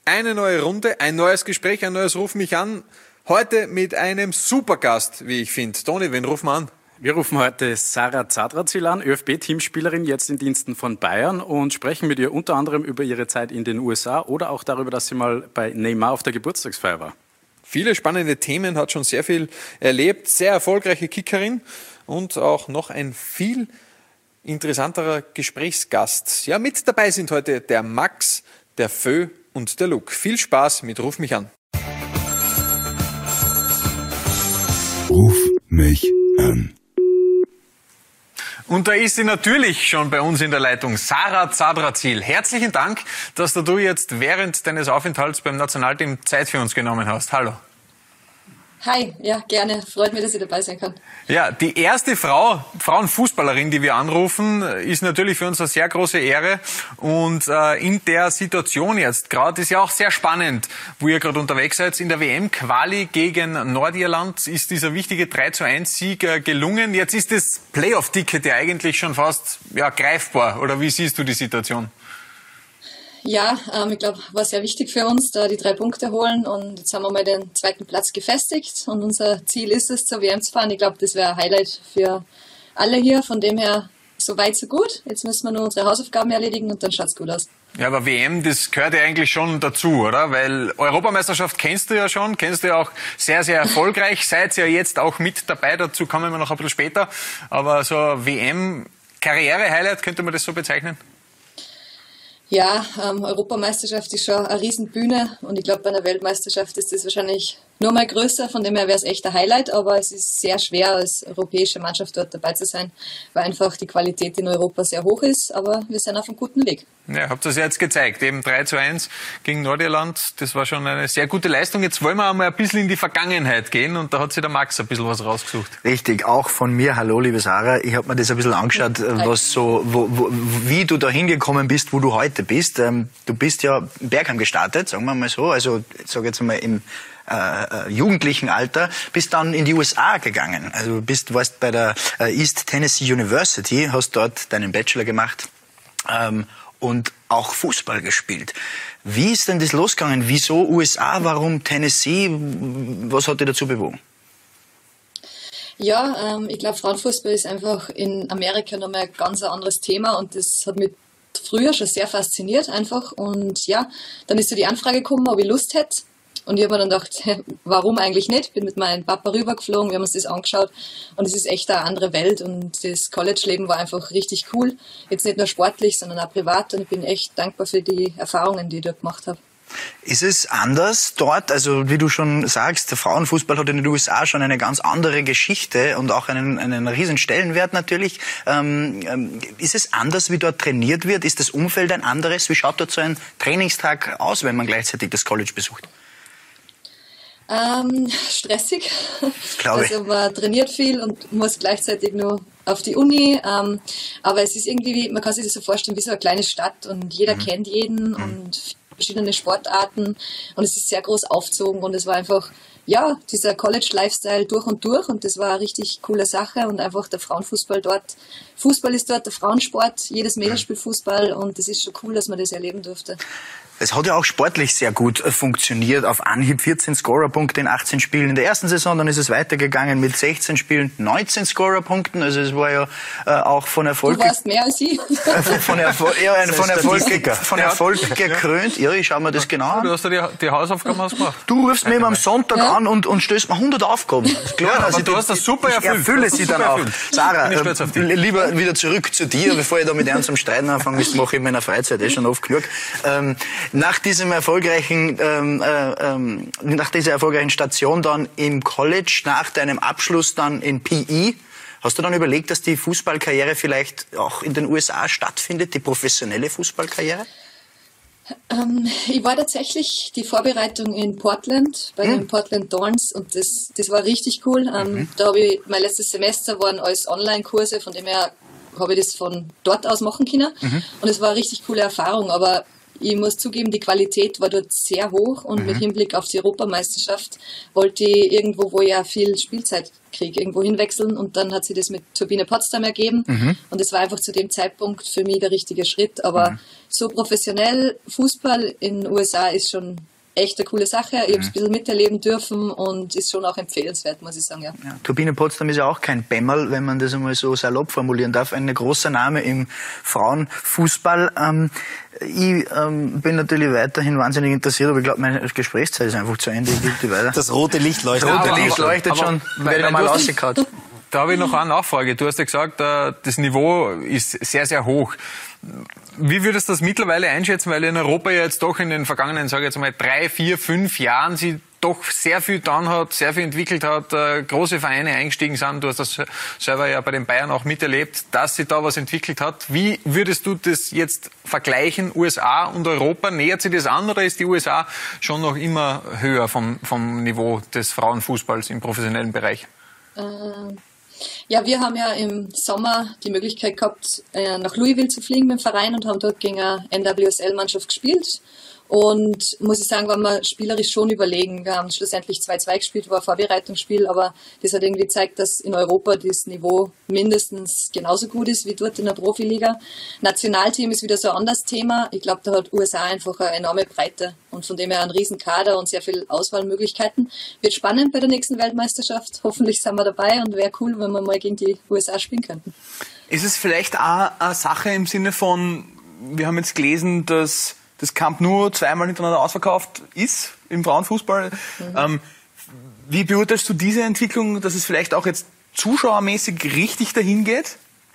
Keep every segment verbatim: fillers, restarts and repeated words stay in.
Eine neue Runde, ein neues Gespräch, ein neues Ruf mich an. Heute mit einem Supergast, wie ich finde. Toni, wen rufen wir an? Wir rufen heute Sarah Zadrazil an, ÖFB-Teamspielerin, jetzt in Diensten von Bayern, und sprechen mit ihr unter anderem über ihre Zeit in den U S A oder auch darüber, dass sie mal bei Neymar auf der Geburtstagsfeier war. Viele spannende Themen, hat schon sehr viel erlebt, sehr erfolgreiche Kickerin und auch noch ein viel interessanterer Gesprächsgast. Ja, mit dabei sind heute der Max, der Fö und der Luke. Viel Spaß mit Ruf mich an. Ruf mich an. Und da ist sie natürlich schon bei uns in der Leitung, Sarah Zadrazil. Herzlichen Dank, dass du jetzt während deines Aufenthalts beim Nationalteam Zeit für uns genommen hast. Hallo. Hi, ja, gerne. Freut mich, dass ich dabei sein kann. Ja, die erste Frau, Frauenfußballerin, die wir anrufen, ist natürlich für uns eine sehr große Ehre. Und äh, in der Situation jetzt gerade ist ja auch sehr spannend, wo ihr gerade unterwegs seid. In der W M-Quali gegen Nordirland ist dieser wichtige drei zu eins Sieg äh, gelungen. Jetzt ist das Playoff-Ticket ja eigentlich schon fast ja, greifbar. Oder wie siehst du die Situation? Ja, ähm, ich glaube, war sehr wichtig für uns, da die drei Punkte holen, und jetzt haben wir mal den zweiten Platz gefestigt und unser Ziel ist es, zur W M zu fahren. Ich glaube, das wäre ein Highlight für alle hier, von dem her so weit, so gut. Jetzt müssen wir nur unsere Hausaufgaben erledigen und dann schaut's gut aus. Ja, aber W M, das gehört ja eigentlich schon dazu, oder? Weil Europameisterschaft kennst du ja schon, kennst du ja auch sehr, sehr erfolgreich, seid ja jetzt auch mit dabei, dazu kommen wir noch ein bisschen später. Aber so W M-Karriere-Highlight, könnte man das so bezeichnen? Ja, ähm, Europameisterschaft ist schon eine Riesenbühne, und ich glaube, bei einer Weltmeisterschaft ist das wahrscheinlich nur mal größer, von dem her wäre es echt ein Highlight, aber es ist sehr schwer, als europäische Mannschaft dort dabei zu sein, weil einfach die Qualität in Europa sehr hoch ist, aber wir sind auf einem guten Weg. Ja, habt ihr es ja jetzt gezeigt, eben drei zu eins gegen Nordirland, das war schon eine sehr gute Leistung. Jetzt wollen wir einmal ein bisschen in die Vergangenheit gehen, und da hat sich der Max ein bisschen was rausgesucht. Richtig, auch von mir, hallo liebe Sarah, ich habe mir das ein bisschen angeschaut, was so, wo, wo, wie du da hingekommen bist, wo du heute bist. Ähm, du bist ja in Bergheim gestartet, sagen wir mal so, also ich sage jetzt mal im Äh, jugendlichen Alter, bist dann in die U S A gegangen. Also du bist, warst bei der äh, East Tennessee University, hast dort deinen Bachelor gemacht ähm, und auch Fußball gespielt. Wie ist denn das losgegangen? Wieso U S A? Warum Tennessee? Was hat dich dazu bewogen? Ja, ähm, ich glaube, Frauenfußball ist einfach in Amerika nochmal ein ganz anderes Thema, und das hat mich früher schon sehr fasziniert einfach. Und ja, dann ist so die Anfrage gekommen, ob ich Lust hätte. Und ich habe mir dann gedacht, warum eigentlich nicht? Bin mit meinem Papa rübergeflogen, wir haben uns das angeschaut, und es ist echt eine andere Welt, und das College-Leben war einfach richtig cool. Jetzt nicht nur sportlich, sondern auch privat, und ich bin echt dankbar für die Erfahrungen, die ich dort gemacht habe. Ist es anders dort? Also wie du schon sagst, der Frauenfußball hat in den U S A schon eine ganz andere Geschichte und auch einen, einen riesen Stellenwert natürlich. Ähm, ist es anders, wie dort trainiert wird? Ist das Umfeld ein anderes? Wie schaut dort so ein Trainingstag aus, wenn man gleichzeitig das College besucht? Ähm, stressig. Glaube ich. Also man trainiert viel und muss gleichzeitig nur auf die Uni. Ähm, aber es ist irgendwie, man kann sich das so vorstellen, wie so eine kleine Stadt, und jeder mhm. kennt jeden mhm. und verschiedene Sportarten, und es ist sehr groß aufgezogen, und es war einfach, ja, dieser College-Lifestyle durch und durch, und das war eine richtig coole Sache, und einfach der Frauenfußball dort. Fußball ist dort der Frauensport, jedes Mädel spielt Fußball, und das ist schon cool, dass man das erleben durfte. Es hat ja auch sportlich sehr gut funktioniert. Auf Anhieb vierzehn Scorerpunkte in achtzehn Spielen in der ersten Saison. Dann ist es weitergegangen mit sechzehn Spielen, neunzehn Scorerpunkten. Also es war ja äh, auch von Erfolg... Du warst mehr als ich. von Erfolg, ja, von Erfolg, von Erfolg gekrönt. Ja, ich schau mir das genau an. Du hast ja die, die Hausaufgaben ausgemacht. Du rufst mir immer am Sonntag ja. an und, und stößt mir hundert Aufgaben. Klar, ja, aber du hast das super erfüllt. Ich erfülle sie dann auch. Sarah, äh, lieber wieder zurück zu dir, bevor ich da mit einem zum Streiten anfange. Das mache ich in meiner Freizeit eh schon oft genug. Ähm, nach diesem erfolgreichen, ähm, äh, nach dieser erfolgreichen Station dann im College, nach deinem Abschluss dann in P E, hast du dann überlegt, dass die Fußballkarriere vielleicht auch in den U S A stattfindet, die professionelle Fußballkarriere? Ähm, ich war tatsächlich die Vorbereitung in Portland, bei hm. den Portland Thorns, und das, das war richtig cool. Ähm, mhm. Da habe ich, mein letztes Semester waren alles Online-Kurse, von dem her habe ich das von dort aus machen können. Mhm. Und es war eine richtig coole Erfahrung, aber ich muss zugeben, die Qualität war dort sehr hoch und mhm. mit Hinblick auf die Europameisterschaft wollte ich irgendwo, wo ich ja viel Spielzeit kriege, irgendwo hinwechseln und dann hat sich das mit Turbine Potsdam ergeben mhm. und es war einfach zu dem Zeitpunkt für mich der richtige Schritt, aber mhm. so professionell Fußball in den U S A ist schon echt eine coole Sache. Ich habe es ein bisschen miterleben dürfen und ist schon auch empfehlenswert, muss ich sagen. Ja. Ja, Turbine Potsdam ist ja auch kein Bämmerl, wenn man das einmal so salopp formulieren darf. Ein großer Name im Frauenfußball. Ähm, ich ähm, bin natürlich weiterhin wahnsinnig interessiert, aber ich glaube, meine Gesprächszeit ist einfach zu Ende. Ich gebe die weiter. Das rote Licht leuchtet. Das rote aber, Licht leuchtet aber, schon, aber, weil, weil mal rausgekaut. Da habe ich noch eine Nachfrage. Du hast ja gesagt, das Niveau ist sehr, sehr hoch. Wie würdest du das mittlerweile einschätzen, weil in Europa ja jetzt doch in den vergangenen, sage ich jetzt mal, drei, vier, fünf Jahren sie doch sehr viel getan hat, sehr viel entwickelt hat, äh, große Vereine eingestiegen sind. Du hast das selber ja bei den Bayern auch miterlebt, dass sie da was entwickelt hat. Wie würdest du das jetzt vergleichen, U S A und Europa? Nähert sich das an oder ist die U S A schon noch immer höher vom, vom Niveau des Frauenfußballs im professionellen Bereich? Ähm. Ja, wir haben ja im Sommer die Möglichkeit gehabt, nach Louisville zu fliegen mit dem Verein und haben dort gegen eine N W S L-Mannschaft gespielt. Und muss ich sagen, waren wir spielerisch schon überlegen. Wir haben schlussendlich zwei zwei gespielt, war ein Vorbereitungsspiel, aber das hat irgendwie gezeigt, dass in Europa das Niveau mindestens genauso gut ist wie dort in der Profiliga. Nationalteam ist wieder so ein anderes Thema. Ich glaube, da hat U S A einfach eine enorme Breite und von dem her einen riesen Kader und sehr viele Auswahlmöglichkeiten. Wird spannend bei der nächsten Weltmeisterschaft. Hoffentlich sind wir dabei und wäre cool, wenn wir mal gegen die U S A spielen könnten. Ist es vielleicht auch eine Sache im Sinne von, wir haben jetzt gelesen, dass das Camp Nou zweimal hintereinander ausverkauft ist im Frauenfußball. Mhm. Ähm, wie beurteilst du diese Entwicklung, dass es vielleicht auch jetzt zuschauermäßig richtig dahin geht?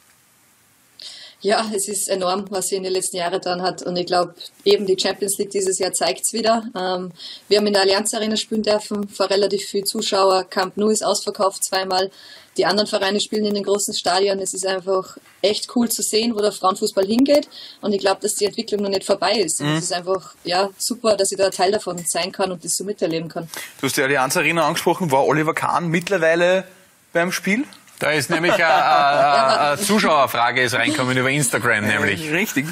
Ja, es ist enorm, was sie in den letzten Jahren getan hat. Und ich glaube, eben die Champions League dieses Jahr zeigt es wieder. Ähm, wir haben in der Allianz Arena spielen dürfen, vor relativ viel Zuschauer. Camp Nou ist ausverkauft zweimal. Die anderen Vereine spielen in den großen Stadien. Es ist einfach echt cool zu sehen, wo der Frauenfußball hingeht. Und ich glaube, dass die Entwicklung noch nicht vorbei ist. Und es ist einfach ja super, dass ich da Teil davon sein kann und das so miterleben kann. Du hast die Allianz Arena angesprochen. War Oliver Kahn mittlerweile beim Spiel? Da ist nämlich eine, eine, eine Zuschauerfrage ist reinkommen über Instagram, nämlich. Richtig.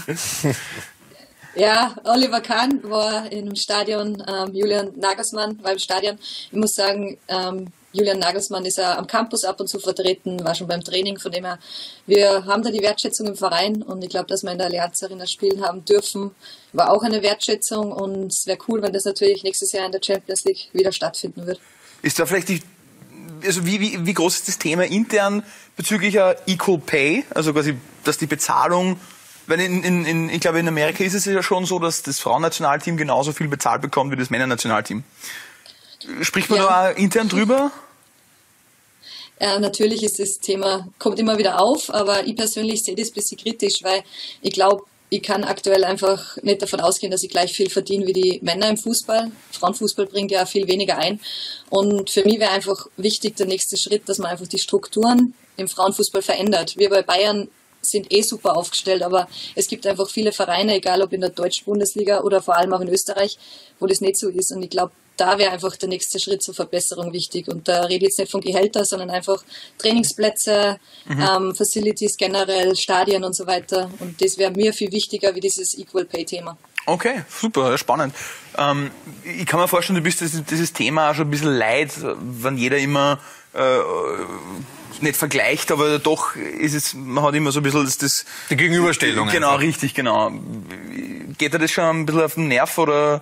Ja, Oliver Kahn war im Stadion, ähm, Julian Nagelsmann war im Stadion. Ich muss sagen, ähm, Julian Nagelsmann ist ja am Campus ab und zu vertreten, war schon beim Training, von dem her, wir haben da die Wertschätzung im Verein und ich glaube, dass wir in der Allianz Arena spielen haben dürfen, war auch eine Wertschätzung und es wäre cool, wenn das natürlich nächstes Jahr in der Champions League wieder stattfinden wird. Ist da vielleicht die Also wie, wie, wie groß ist das Thema intern bezüglich Equal Pay? Also quasi, dass die Bezahlung, weil in, in, in, ich glaube in Amerika ist es ja schon so, dass das Frauennationalteam genauso viel bezahlt bekommt wie das Männernationalteam. Spricht man ja da intern drüber? Ja, natürlich ist das Thema, kommt immer wieder auf, aber ich persönlich sehe das ein bisschen kritisch, weil ich glaube, ich kann aktuell einfach nicht davon ausgehen, dass ich gleich viel verdiene wie die Männer im Fußball. Frauenfußball bringt ja viel weniger ein. Und für mich wäre einfach wichtig der nächste Schritt, dass man einfach die Strukturen im Frauenfußball verändert. Wir bei Bayern sind eh super aufgestellt, aber es gibt einfach viele Vereine, egal ob in der deutschen Bundesliga oder vor allem auch in Österreich, wo das nicht so ist. Und ich glaube, da wäre einfach der nächste Schritt zur Verbesserung wichtig. Und da rede ich jetzt nicht von Gehälter, sondern einfach Trainingsplätze, mhm. ähm, Facilities generell, Stadien und so weiter. Und das wäre mir viel wichtiger wie dieses Equal Pay Thema. Okay, super, spannend. Ähm, ich kann mir vorstellen, du bist dieses, dieses Thema auch schon ein bisschen leid, wenn jeder immer äh, nicht vergleicht, aber doch ist es, man hat immer so ein bisschen das... das die Gegenüberstellung. Genau, einfach. Richtig, genau. Geht dir das schon ein bisschen auf den Nerv, oder...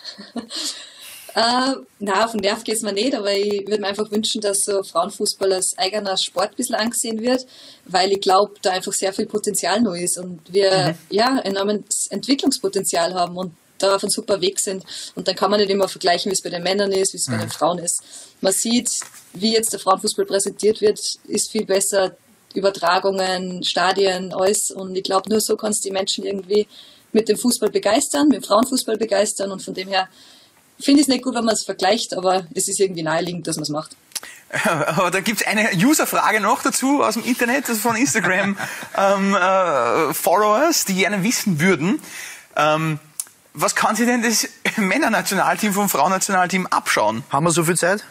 Uh, na, auf den Nerv geht's mir nicht, aber ich würde mir einfach wünschen, dass so Frauenfußball als eigener Sport ein bisschen angesehen wird, weil ich glaube, da einfach sehr viel Potenzial noch ist und wir mhm. ja enormes Entwicklungspotenzial haben und da auf einem super Weg sind. Und dann kann man nicht immer vergleichen, wie es bei den Männern ist, wie es mhm. bei den Frauen ist. Man sieht, wie jetzt der Frauenfußball präsentiert wird, ist viel besser, Übertragungen, Stadien, alles. Und ich glaube, nur so kannst du die Menschen irgendwie mit dem Fußball begeistern, mit dem Frauenfußball begeistern und von dem her finde ich es nicht gut, wenn man es vergleicht, aber es ist irgendwie naheliegend, dass man es macht. Aber da gibt es eine User-Frage noch dazu aus dem Internet, also von Instagram ähm, äh, Followers, die gerne wissen würden, ähm, was kann sich denn das Männernationalteam vom Frauennationalteam abschauen? Haben wir so viel Zeit?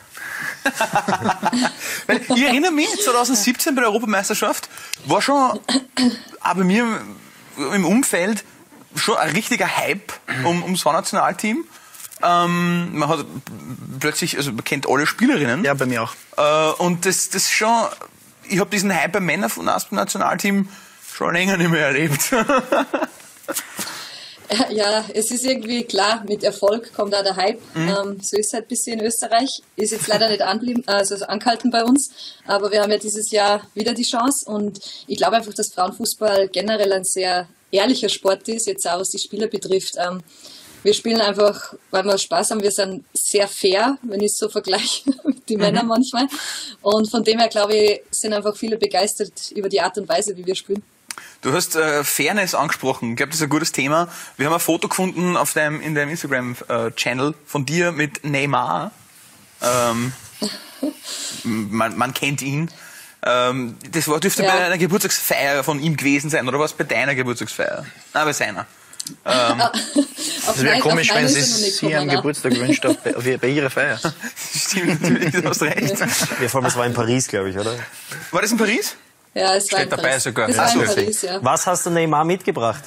Weil ich erinnere mich, zwanzig siebzehn bei der Europameisterschaft war schon auch bei mir im Umfeld schon ein richtiger Hype um, ums Frauennationalteam. Ähm, man hat plötzlich, also man kennt alle Spielerinnen. Ja, bei mir auch. Äh, und das, das schon, ich habe diesen Hype beim Männer-Nationalteam schon länger nicht mehr erlebt. Ja, es ist irgendwie klar, mit Erfolg kommt auch der Hype. Mhm. Ähm, so ist es halt ein bisschen in Österreich. Ist jetzt leider nicht anblieben, also angehalten bei uns. Aber wir haben ja dieses Jahr wieder die Chance. Und ich glaube einfach, dass Frauenfußball generell ein sehr ehrlicher Sport ist, jetzt auch was die Spieler betrifft. Ähm, wir spielen einfach, weil wir Spaß haben. Wir sind sehr fair, wenn ich es so vergleiche mit den mhm. Männern manchmal. Und von dem her, glaube ich, sind einfach viele begeistert über die Art und Weise, wie wir spielen. Du hast äh, Fairness angesprochen. Ich glaube, das ist ein gutes Thema. Wir haben ein Foto gefunden auf deinem, in deinem Instagram-Channel äh, von dir mit Neymar. Ähm, man, man kennt ihn. Ähm, das war, dürfte ja. bei einer Geburtstagsfeier von ihm gewesen sein, oder was bei deiner Geburtstagsfeier? Nein, bei seiner. Ähm, das wäre komisch, wenn sie sich einen Geburtstag wünscht auf, auf, bei ihrer Feier. Stimmt, natürlich, du hast recht. Ja, vor allem, es war in Paris, glaube ich, oder? War das in Paris? Ja, es war Steht in dabei Paris. sogar. Das Ja, war in so Paris, ja. Was hast du Neymar mitgebracht?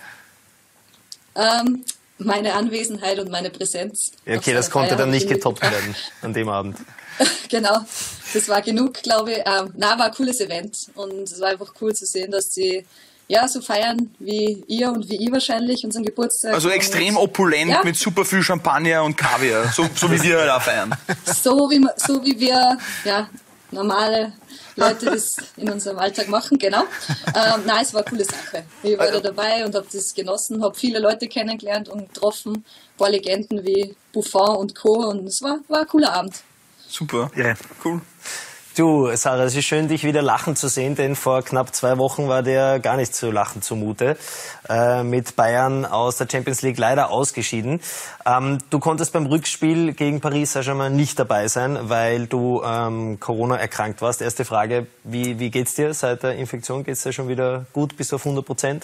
Ähm, meine Anwesenheit und meine Präsenz. Ja, okay, das konnte dann nicht getoppt werden an dem Abend. Genau, das war genug, glaube ich. Ähm, na, war ein cooles Event und es war einfach cool zu sehen, dass sie ja so feiern wie ihr und wie ich wahrscheinlich unseren Geburtstag. Also extrem opulent ja. mit super viel Champagner und Kaviar, so, so wie wir da feiern. So wie, so wie wir ja, normale Leute das in unserem Alltag machen, genau. Ähm, nein, es war eine coole Sache. Ich war da dabei und habe das genossen, habe viele Leute kennengelernt und getroffen, ein paar Legenden wie Buffon und Co. Und es war, war ein cooler Abend. Super, ja. Cool. Du, Sarah, es ist schön, dich wieder lachen zu sehen, denn vor knapp zwei Wochen war dir gar nicht zu lachen zumute. Äh, mit Bayern aus der Champions League leider ausgeschieden. Ähm, du konntest beim Rückspiel gegen Paris Saint-Germain nicht dabei sein, weil du ähm, Corona erkrankt warst. Erste Frage, wie, wie geht's dir seit der Infektion? Geht's dir schon wieder gut, bis auf hundert Prozent?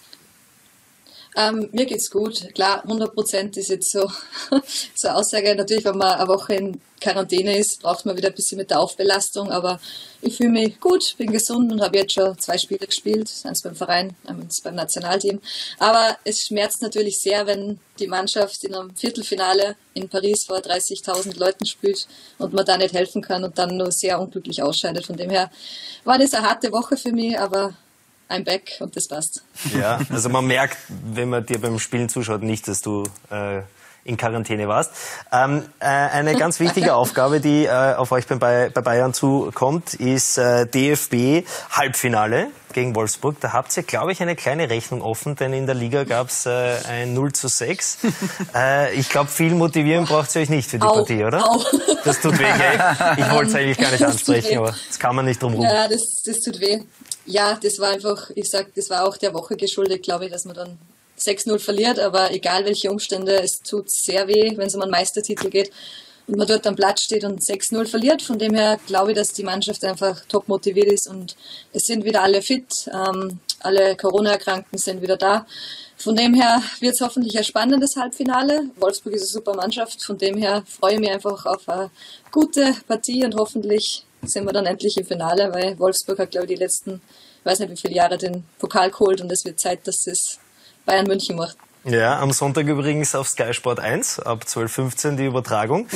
Ähm, mir geht's gut. Klar, hundert Prozent ist jetzt so, so eine Aussage. Natürlich, wenn man eine Woche in Quarantäne ist, braucht man wieder ein bisschen mit der Aufbelastung. Aber ich fühle mich gut, bin gesund und habe jetzt schon zwei Spiele gespielt. Eins beim Verein, eins beim Nationalteam. Aber es schmerzt natürlich sehr, wenn die Mannschaft in einem Viertelfinale in Paris vor dreißigtausend Leuten spielt und man da nicht helfen kann und dann nur sehr unglücklich ausscheidet. Von dem her war das eine harte Woche für mich, aber I'm back und das passt. Ja, also man merkt, wenn man dir beim Spielen zuschaut, nicht, dass du äh, in Quarantäne warst. Ähm, äh, eine ganz wichtige Aufgabe, die äh, auf euch bei, bei Bayern zukommt, ist äh, D F B-Halbfinale gegen Wolfsburg. Da habt ihr, glaube ich, eine kleine Rechnung offen, denn in der Liga gab es äh, ein null zu sechs. äh, ich glaube, viel motivieren braucht ihr euch nicht für die au, Partie, oder? Au. Das tut weh, gell? Ich wollte es eigentlich gar nicht ansprechen, aber das kann man nicht drum rum. Ja, das, das tut weh. Ja, das war einfach, ich sag, das war auch der Woche geschuldet, glaube ich, dass man dann sechs null verliert, aber egal welche Umstände, es tut sehr weh, wenn es um einen Meistertitel geht und man dort am Platz steht und sechs null verliert. Von dem her glaube ich, dass die Mannschaft einfach top motiviert ist und es sind wieder alle fit, ähm, alle Corona-Erkrankten sind wieder da. Von dem her wird es hoffentlich ein spannendes Halbfinale. Wolfsburg ist eine super Mannschaft, von dem her freue ich mich einfach auf eine gute Partie und hoffentlich sind wir dann endlich im Finale, weil Wolfsburg hat, glaube ich, die letzten, ich weiß nicht wie viele Jahre den Pokal geholt und es wird Zeit, dass es Bayern München macht. Ja, am Sonntag übrigens auf Sky Sport eins, ab zwölf fünfzehn die Übertragung.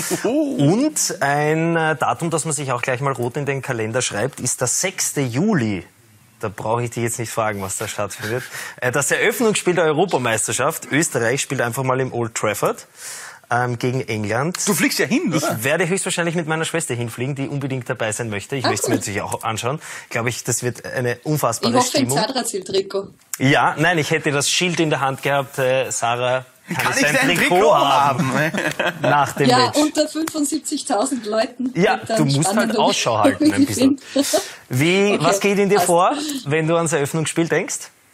Und ein Datum, das man sich auch gleich mal rot in den Kalender schreibt, ist der sechste Juli. Da brauche ich dich jetzt nicht fragen, was da stattfindet. Das Eröffnungsspiel der Europameisterschaft. Österreich spielt einfach mal im Old Trafford. Ähm, gegen England. Du fliegst ja hin, oder? Ich werde höchstwahrscheinlich mit meiner Schwester hinfliegen, die unbedingt dabei sein möchte. Ich möchte es mir natürlich auch anschauen. Glaube ich, das wird eine unfassbare ich hoffe, Stimmung. im Zadrazil-Trikot. Ja, nein, ich hätte das Schild in der Hand gehabt. Äh, Sarah, kann, kann ich ich sein Trikot, Trikot haben? Nach dem Ja, Match. unter fünfundsiebzigtausend Leuten. Ja, du musst halt Ausschau halten ein bisschen. Wie, okay. Was geht in dir Passt. vor, wenn du ans Eröffnungsspiel denkst?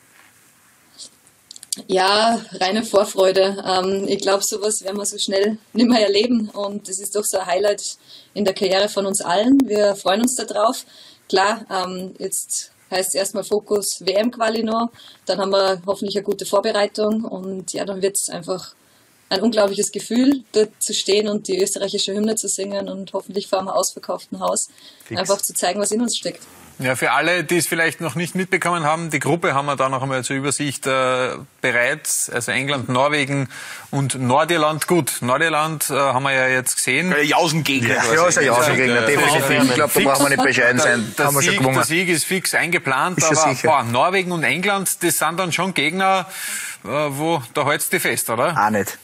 Ja, reine Vorfreude. Ähm, ich glaube, sowas werden wir so schnell nicht mehr erleben und das ist doch so ein Highlight in der Karriere von uns allen. Wir freuen uns darauf. Klar, ähm, jetzt heißt es erstmal Fokus W M-Quali noch, dann haben wir hoffentlich eine gute Vorbereitung und ja, dann wird es einfach ein unglaubliches Gefühl, dort zu stehen und die österreichische Hymne zu singen und hoffentlich vor einem ausverkauften Haus Fix. Einfach zu zeigen, was in uns steckt. Ja, für alle, die es vielleicht noch nicht mitbekommen haben, die Gruppe haben wir da noch einmal zur Übersicht äh, bereit. Also England, Norwegen und Nordirland. Gut, Nordirland äh, haben wir ja jetzt gesehen. Der Jausengegner. Ja, ja, ist ein Jausengegner, definitiv. Ich glaube, da brauchen wir nicht bescheiden sein. Der, Haben wir schon Sieg, gewonnen. der Sieg ist fix eingeplant, Ist schon aber sicher. boah, Norwegen und England, das sind dann schon Gegner, äh, wo da hältst du fest, oder? Auch nicht.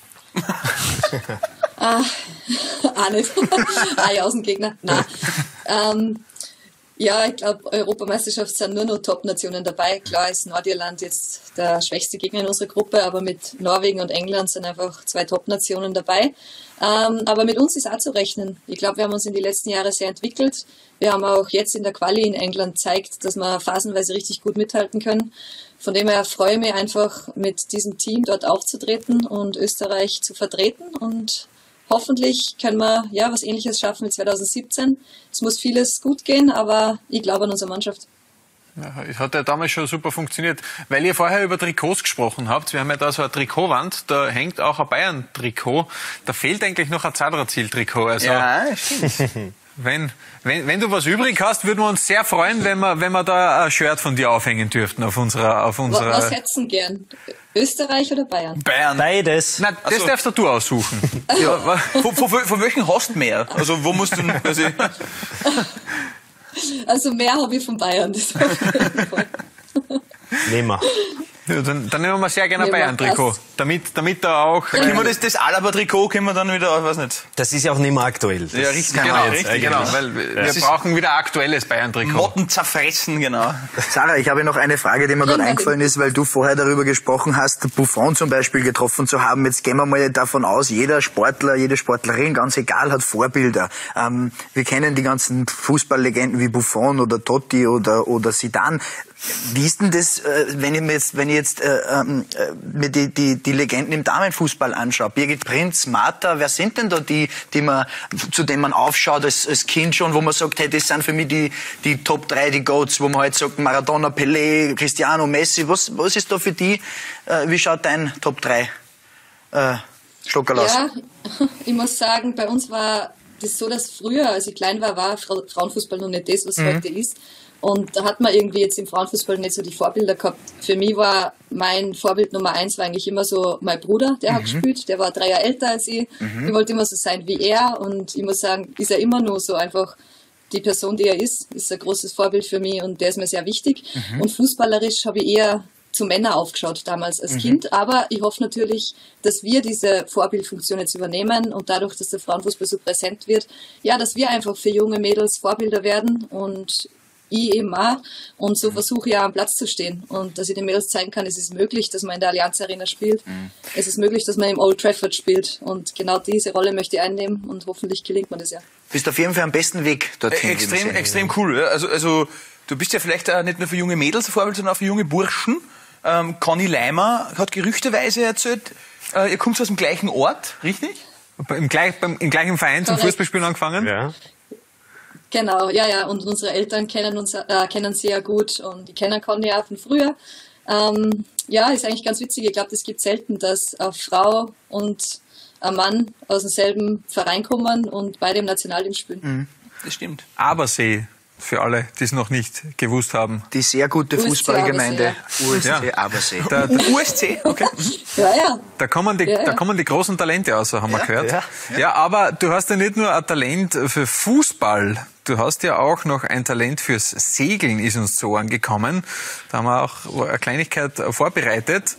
Ah, auch nicht. Ah, ja, Außengegner. Nein. Ähm, ja, ich glaube, Europameisterschaft sind nur noch Top-Nationen dabei. Klar ist Nordirland jetzt der schwächste Gegner in unserer Gruppe, aber mit Norwegen und England sind einfach zwei Top-Nationen dabei. Ähm, aber mit uns ist auch zu rechnen. Ich glaube, wir haben uns in die letzten Jahre sehr entwickelt. Wir haben auch jetzt in der Quali in England gezeigt, dass wir phasenweise richtig gut mithalten können. Von dem her freue ich mich einfach, mit diesem Team dort aufzutreten und Österreich zu vertreten. Und hoffentlich können wir ja was Ähnliches schaffen wie zwanzig siebzehn. Es muss vieles gut gehen, aber ich glaube an unsere Mannschaft. Ja, es hat ja damals schon super funktioniert. Weil ihr vorher über Trikots gesprochen habt, wir haben ja da so eine Trikotwand, da hängt auch ein Bayern-Trikot. Da fehlt eigentlich noch ein Zadrazil-Trikot. Also, Ja, stimmt. wenn, wenn, wenn du was übrig hast, würden wir uns sehr freuen, wenn wir, wenn wir da ein Shirt von dir aufhängen dürften auf unserer, auf unserer... Was hätten gern? Österreich oder Bayern? Bayern. Beides. Na, das so. darfst du aussuchen. Ja, wa- Von, von, von welchen hast du mehr? Also wo musst du... Also, Also mehr habe ich von Bayern. Das auf jeden Fall. Nehmen wir. ja, dann, dann nehmen wir sehr gerne ein Nehmen wir Bayern-Trikot. das. Damit, damit da auch... können wir das, das Alaba-Trikot, können wir dann wieder, weiß nicht. Das ist ja auch nicht mehr aktuell. Das Ja, richtig, Genau, genau, richtig, richtig, genau. genau. Weil wir Das wir ist- brauchen wieder ein aktuelles Bayern-Trikot. Motten zerfressen, genau. Sarah, ich habe noch eine Frage, die mir gerade eingefallen ist, weil du vorher darüber gesprochen hast, Buffon zum Beispiel getroffen zu haben. Jetzt gehen wir mal davon aus, jeder Sportler, jede Sportlerin, ganz egal, hat Vorbilder. Ähm, wir kennen die ganzen Fußballlegenden wie Buffon oder Totti oder, oder Zidane. Wie ist denn das, äh, wenn ich mir jetzt, wenn ich jetzt äh, ähm, äh, mir die, die, die Legenden im Damenfußball anschaue? Birgit Prinz, Martha, wer sind denn da die, die man, zu denen man aufschaut als, als Kind schon, wo man sagt, hey, das sind für mich die, die Top drei, die Goats, wo man halt sagt, Maradona, Pelé, Cristiano, Messi. Was, was ist da für die? Äh, wie schaut dein Top drei äh, Stockerl aus? Ja, ich muss sagen, bei uns war das so, dass früher, als ich klein war, war Fra- Frauenfußball noch nicht das, was Mhm. heute ist. Und da hat man irgendwie jetzt im Frauenfußball nicht so die Vorbilder gehabt. Für mich war mein Vorbild Nummer eins war eigentlich immer so mein Bruder, der Mhm. hat gespielt. Der war drei Jahre älter als ich. Ich wollte immer so sein wie er. Und ich muss sagen, ist er immer nur so einfach die Person, die er ist. Ist ein großes Vorbild für mich und der ist mir sehr wichtig. Mhm. Und fußballerisch habe ich eher zu Männern aufgeschaut damals als Kind. Aber ich hoffe natürlich, dass wir diese Vorbildfunktion jetzt übernehmen und dadurch, dass der Frauenfußball so präsent wird, ja, dass wir einfach für junge Mädels Vorbilder werden und ich eben auch. Und so versuche ich auch am Platz zu stehen und dass ich den Mädels zeigen kann, es ist möglich, dass man in der Allianz Arena spielt. Es ist möglich, dass man im Old Trafford spielt und genau diese Rolle möchte ich einnehmen und hoffentlich gelingt mir das ja. Bist auf jeden Fall am besten Weg dorthin. Äh, extrem, würde ich sagen. extrem cool. Ja. Also, also du bist ja vielleicht auch nicht nur für junge Mädels ein Vorbild, sondern auch für junge Burschen. Ähm, Conny Leimer hat gerüchteweise erzählt, äh, ihr kommt aus dem gleichen Ort, richtig? Im, gleich, beim, Im gleichen Verein zum Korrekt. Fußballspielen angefangen? Ja. Genau, ja, ja. Und unsere Eltern kennen uns, äh, kennen sie ja gut und die kennen Conny auch von früher. Ähm, ja, ist eigentlich ganz witzig. Ich glaube, das gibt selten, dass eine Frau und ein Mann aus demselben Verein kommen und beide im Nationalteam spielen. Das stimmt. Abersee, für alle, die es noch nicht gewusst haben. Die sehr gute U S C Fußballgemeinde U S C Ja. Abersee. Da, U S C, okay. Ja, ja. da, kommen die, Ja, ja. da kommen die großen Talente aus, haben wir gehört. Ja. Ja, aber du hast ja nicht nur ein Talent für Fußball, du hast ja auch noch ein Talent fürs Segeln, ist uns so angekommen. Da haben wir auch eine Kleinigkeit vorbereitet.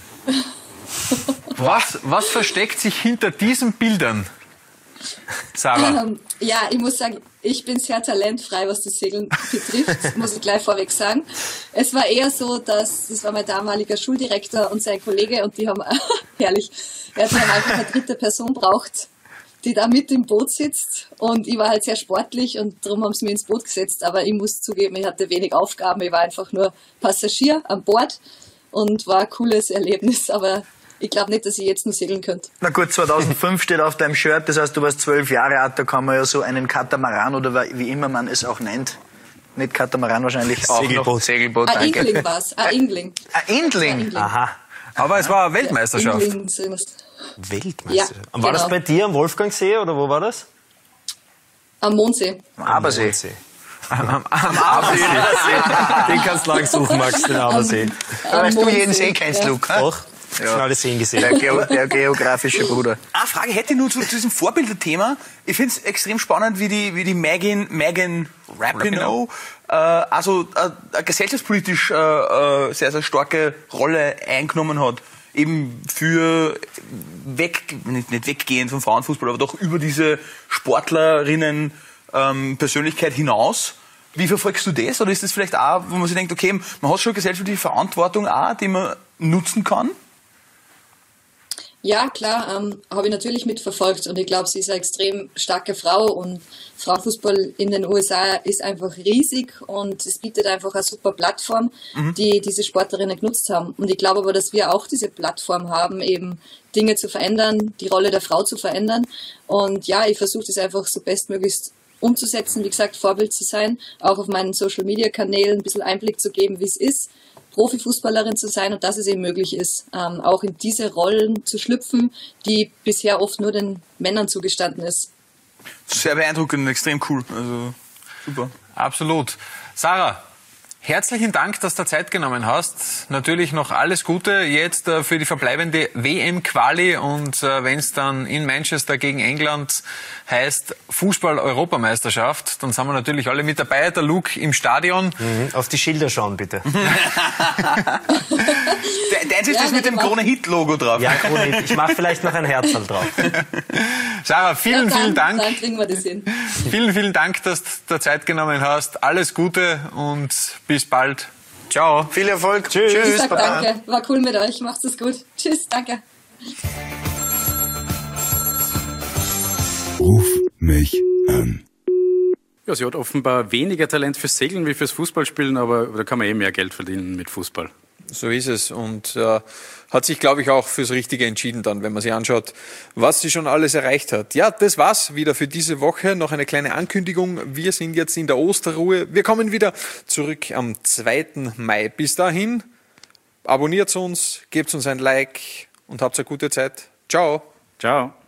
Was, was versteckt sich hinter diesen Bildern, Sarah? Ähm, ja, ich muss sagen, ich bin sehr talentfrei, was das Segeln betrifft, muss ich gleich vorweg sagen. Es war eher so, dass, das war mein damaliger Schuldirektor und sein Kollege und die haben, herrlich, ja, die haben einfach eine dritte Person braucht, die da mit im Boot sitzt und ich war halt sehr sportlich und darum haben sie mich ins Boot gesetzt, aber ich muss zugeben, ich hatte wenig Aufgaben, ich war einfach nur Passagier an Bord und war ein cooles Erlebnis, aber ich glaube nicht, dass ich jetzt nur segeln könnte. Na gut, zweitausendfünf steht auf deinem Shirt, das heißt, du warst zwölf Jahre alt, da kann man ja so einen Katamaran oder wie immer man es auch nennt. Nicht Katamaran wahrscheinlich, auch Segelboot. noch Segelboot, Ein danke. Ingling war's, ein Ingling. Ein Indling? Ingling. Aha. Aber es war eine Weltmeisterschaft. Ingling, so irgendwas. Weltmeister. Ja, Und war das genau. bei dir am Wolfgangsee oder wo war das? Am Mondsee. Abersee. Mondsee. Am, am, am Abersee. Den kannst du lang suchen, Max, den Abersee. Da weißt du jeden See kennst, Luke. Doch, schon alle Seen gesehen. Der, Geo, der geografische Bruder. Eine Frage hätte ich nur zu, zu diesem Vorbilderthema. Ich finde es extrem spannend, wie die, wie die Megan, Megan Rapinoe äh, also äh, eine gesellschaftspolitisch äh, äh, sehr, sehr starke Rolle eingenommen hat. Eben für weg, nicht, nicht weggehen vom Frauenfußball, aber doch über diese Sportlerinnen ähm, Persönlichkeit hinaus. Wie verfolgst du das? Oder ist das vielleicht auch, wo man sich denkt, okay, man hat schon gesellschaftliche Verantwortung auch, die man nutzen kann? Ja, klar, ähm, habe ich natürlich mitverfolgt und ich glaube, sie ist eine extrem starke Frau und Frauenfußball in den U S A ist einfach riesig und es bietet einfach eine super Plattform, mhm. die diese Sportlerinnen genutzt haben. Und ich glaube aber, dass wir auch diese Plattform haben, eben Dinge zu verändern, die Rolle der Frau zu verändern. Und ja, ich versuche das einfach so bestmöglichst umzusetzen, wie gesagt, Vorbild zu sein, auch auf meinen Social-Media-Kanälen ein bisschen Einblick zu geben, wie es ist, Profifußballerin zu sein und dass es eben möglich ist, ähm, auch in diese Rollen zu schlüpfen, die bisher oft nur den Männern zugestanden ist. Sehr beeindruckend und extrem cool. Also super. Absolut. Sarah, herzlichen Dank, dass du Zeit genommen hast. Natürlich noch alles Gute jetzt äh, für die verbleibende W M-Quali und äh, wenn es dann in Manchester gegen England heißt Fußball-Europameisterschaft, dann sind wir natürlich alle mit dabei. Der Luke im Stadion. Mhm. Auf die Schilder schauen, bitte. Deins ist ja, das mit dem Krone-Hit-Logo drauf. Ja, Krone-Hit. Ich mache vielleicht noch ein Herzl drauf. Sarah, vielen, ja, dann, vielen Dank. Dann kriegen wir das hin. Vielen, vielen Dank, dass du dir Zeit genommen hast. Alles Gute und bis bald. Ciao. Viel Erfolg. Tschüss. Ich sag danke. War cool mit euch. Macht's es gut. Tschüss. Danke. Ruf mich an. Ja, sie hat offenbar weniger Talent fürs Segeln wie fürs Fußballspielen, aber da kann man eh mehr Geld verdienen mit Fußball. So ist es und äh, hat sich, glaube ich, auch fürs Richtige entschieden dann, wenn man sich anschaut, was sie schon alles erreicht hat. Ja, das war's wieder für diese Woche. Noch eine kleine Ankündigung. Wir sind jetzt in der Osterruhe. Wir kommen wieder zurück am zweiten Mai. Bis dahin, abonniert uns, gebt uns ein Like und habt eine gute Zeit. Ciao. Ciao.